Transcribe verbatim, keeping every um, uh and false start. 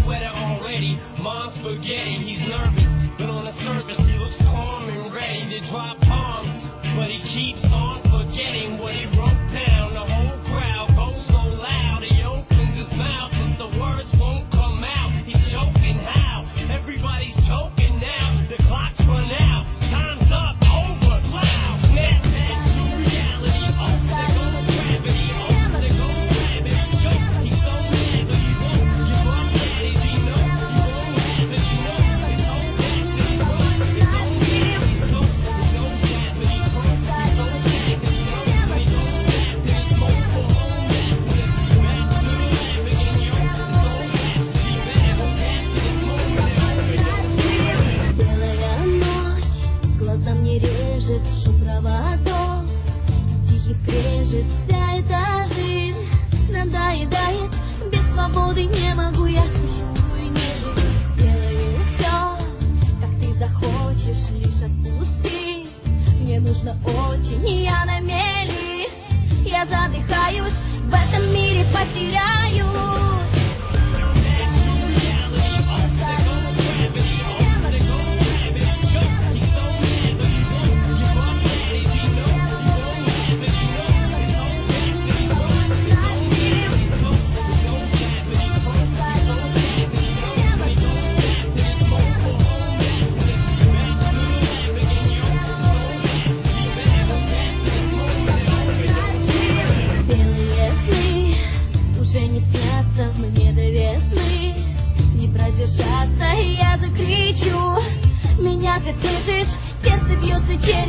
sweater already. Mom's spaghetti, he's nervous, but on the surface he looks calm and ready to drop bombs. But he keeps on forgetting what he wrote down. The whole crowd goes so loud, he opens his mouth, but the words won't come out. He's choking how? Everybody's choking now. The clock's run out, time's up, over, loud. Snap back to reality. Oh, there goes gravity. Oh, there goes gravity. Choke. He's so mad, but he won't give up. Daddies, he knows he won't have it. He knows his whole back to his road. His own hands, he's so, he's so sad, but he's broke. He's so sad that he knows when he goes back to his mobile home. That's when it's back to the lab again, yo. His soul has to be bad. We'll capture this moment and overdose. Белая ночь, глазам не режет шум проводов, тихий скрежет, вся эта жизнь надоедает. Без свободы не могу, я существую, не жить. Делаю все, как ты захочешь, лишь отпусти. Мне нужно очень, я на мели. Я задыхаюсь, в этом мире потеряюсь. Белые сны уже не снятся мне до весны. Не продержаться, я закричу. Меня как слышишь, сердце бьется через